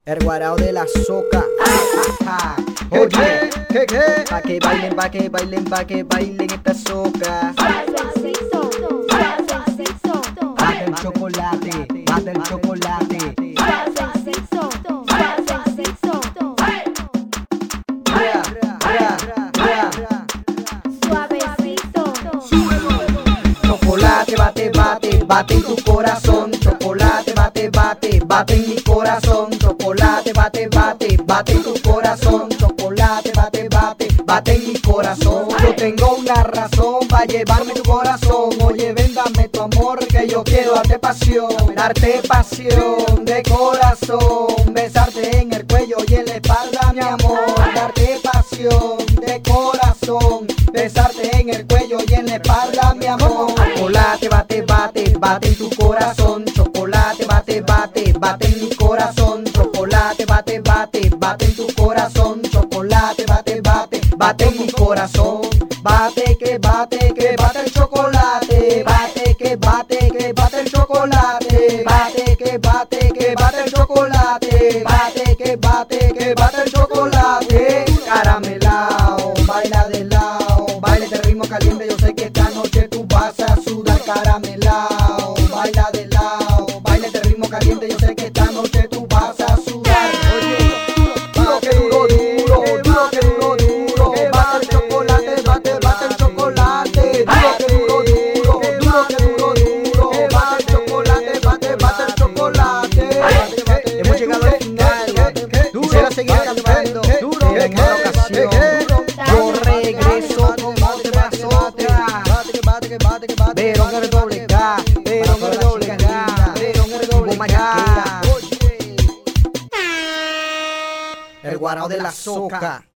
El guarao de la soca. Oye, pa' que bailen, pa' que bailen, pa' que bailen esta soca. Bate el chocolate, bate el chocolate. Chocolate, bate, bate, bate en tu corazón. Chocolate, bate, bate, bate en mi corazón. Chocolate, bate, bate, bate en tu corazón. Chocolate, bate, bate, bate en mi corazón. Yo tengo una razón para llevarme tu corazón. Oye, ven, dame tu amor, que yo quiero darte pasión de corazón. Besarte en el cuello y en la espalda, mi amor. Darte pasión de corazón. Besarte en el cuello y en la espalda, mi amor. Chocolate, bate, bate, bate en tu corazón. Chocolate, bate, bate, bate en mi corazón. Chocolate, bate, bate, bate en tu corazón. Chocolate, bate, bate, bate en mi corazón. Bate, que bate el chocolate. Bate, que bate el chocolate. Bate, que bate el chocolate. Bate, que bate el chocolate. Caramelao, baila de lado, baila este ritmo caliente. Yo sé que esta noche tú vas a sudar. Caramelao, baila de lado, baila este ritmo caliente. Yo sé que esta noche tú vas a sudar. Oye, duro que duro, duro que duro, duro. Bate el chocolate, bate el chocolate. Duro que duro, duro que duro, duro. Bate el chocolate, bate el chocolate. Hemos llegado al final. Quisiera seguir cantando en otra ocasión. Yo regreso con otra soca. Pero no doble K, pero no doble K, pero no doble K. El guarao de la soca.